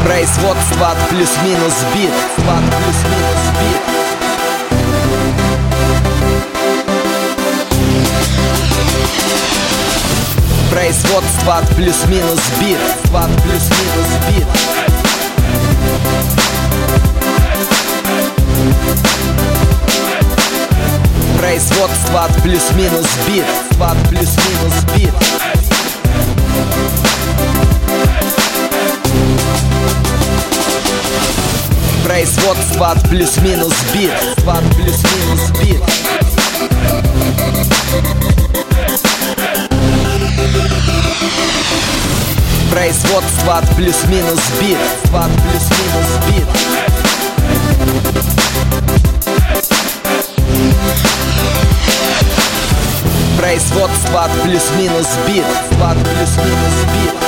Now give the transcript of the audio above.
Производство от плюс-минус бит. От плюс-минус бит. Производство от плюс-минус бит. От плюс-минус бит. Производство от плюс-минус бит. От плюс-минус бит. Производство от плюс-минус бит. От плюс-минус бит. Производство от плюс-минус бит. От плюс-минус бит. Производство от плюс-минус бит. От плюс-минус бит.